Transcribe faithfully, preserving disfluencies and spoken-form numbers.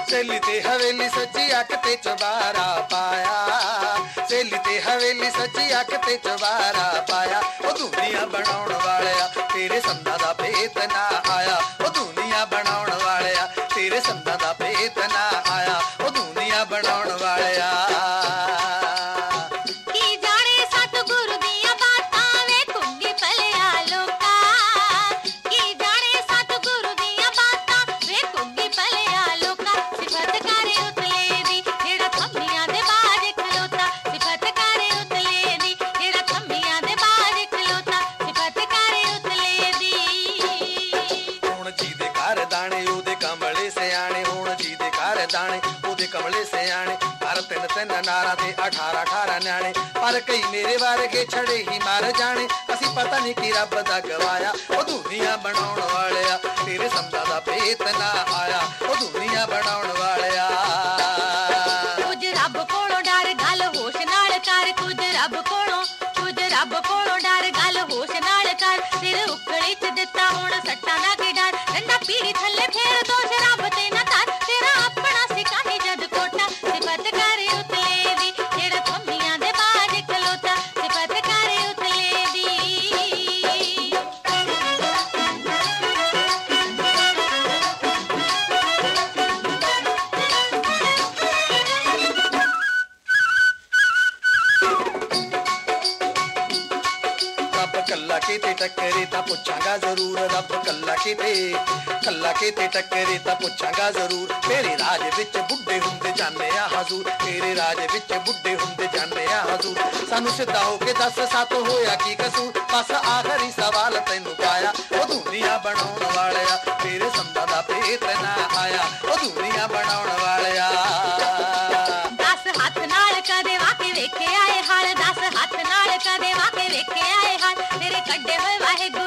ਸੇਲੀ ਤੇ ਹਵੇਲੀ ਸੱਜੀ ਅੱਖ ਤੇ ਚਬਾਰਾ ਪਾਇਆ, ਸੇਲੀ ਤੇ ਹਵੇਲੀ ਸੱਜੀ ਅੱਖ ਤੇ ਚਬਾਰਾ ਪਾਇਆ। ਉਹ ਦੁਨੀਆ ਬਣਾਉਣ ਵਾਲਿਆ ਤੇਰੇ ਸੰਦਾਂ ਦਾ ਭੇਤ ਨਾ ਆਇਆ, ਉਹ ਦੁਨੀਆ ਬਣਾਉਣ ਵਾਲਿਆ ਤੇਰੇ ਸੰਦਾਂ ਦਾ ਭੇਤ ਨਾ ਆਇਆ, ਉਹ ਦੁਨੀਆ ਬਣਾਉਣ ਵਾਲਿਆ। ਕਮਲੇ ਸਿਆਣੇ ਪਰ ਤਿੰਨ ਤਿੰਨ ਨਾਰਾਂ ਤੇ ਅਠਾਰਾਂ ਅਠਾਰਾਂ ਨਿਆਣੇ, ਪਰ ਕਈ ਮੇਰੇ ਵਰਗੇ ਛੜੇ ਹੀ ਮਰ ਜਾਣੇ। ਅਸੀਂ ਪਤਾ ਨਹੀਂ ਕੀ ਰੱਬ ਦਾ ਗਵਾਇਆ, ਉਹ ਦੁਨੀਆ ਬਣਾਉਣ ਵਾਲਿਆ ਤੇਰੇ ਸੰਦਾਂ ਦਾ ਭੇਤ ਨਾ ਆਇਆ, ਉਹ ਦੁਨੀਆ ਬਣਾਉਣ ਵਾਲਿਆ। ਕੁਝ ਰੱਬ ਕੋਲੋਂ ਡਰ ਗੱਲ ਹੋਸ਼ ਨਾਲ ਕਰ, ਕੁਝ ਰੱਬ ਕੋਲੋਂ ਕੁਝ ਰੱਬ ਕੋਲੋਂ ਡਰ ਗੱਲ ਹੋਸ਼ ਨਾਲ ਕਰ। ਸਿਰ ਉਖੜੀ ਚ ਦਿੱਤਾ ਹੁਣ ਸੱਟਾਂ ਦਾ ਕੀ ਡਰ, ਡੰਡਾ ਪੀੜੀ ਥੱਲੇ ਫੇਰ ਦੋਸ਼ ਰੱਬ ਤੇ ਨਾ ਕਰ। ਤੇਰਾ ਆਪਣਾ ਸਿਕਾਹੀ ਜਦ ਕੋਟਾ ਸਿਫਤ ਕਰ ਉਤਲੇ ਦੀ, ਜਿਹੜਾ ਥੰਮੀਆਂ ਦੇ ਬਾਜ ਖਲੋਤਾ ਸਿਫਤ ਕਰ ਉਤਲੇ ਦੀ। ਕੱਲਾ ਕਿਤੇ ਟੱਕਰੇ ਤਾਂ ਪੁੱਛਾਂਗਾ ਜ਼ਰੂਰ, ਰੱਬ ਕੱਲਾ ਕਿਤੇ ਕੱਲਾ ਕਿਤੇ ਟੱਕਰੇ ਤਾਂ ਪੁੱਛਾਂਗਾ ਜ਼ਰੂਰ। ਤੇਰੇ ਰਾਜ ਵਿੱਚ ਬੁੱਢੇ ਹੁੰਦੇ ਜਾਂਦੇ ਆ ਹਜ਼ੂਰ, ਤੇਰੇ ਰਾਜ ਵਿੱਚ ਬੁੱਢੇ ਹੁੰਦੇ ਜਾਂਦੇ ਆ ਹਜ਼ੂਰ। ਸਾਨੂੰ ਸਿੱਧਾ ਹੋ ਕੇ ਦੱਸ ਸੱਤ ਹੋਇਆ ਕੀ ਕਸੂਰ, ਬਸ ਆਖਰੀ ਸਵਾਲ ਤੈਨੂੰ ਪਾਇਆ, ਉਹ ਦੁਨੀਆ ਬਣਾਉਣ ਵਾਲਿਆ ਤੇਰੇ ਸੰਦਾਂ ਦਾ ਭੇਤ ਨਾ ਆਇਆ, ਉਹ ਦੁਨੀਆ ਬਣਾਉਣ ਵਾਲਿਆ। ਦਸ ਹੱਥ ਨਾਲ ਕਦੇ ਵਾਕੇ ਵੇਖੇ ਆਏ ਹਾਲ, ਦਸ ਹੱਥ ਨਾਲ ਕਦੇ ਵਾਕੇ ਵੇਖੇ ਆਏ ਹਾਲ, ਤੇਰੇ ਕੱਢੇ ਹੋਏ ਵਾਹਿਗੁਰੂ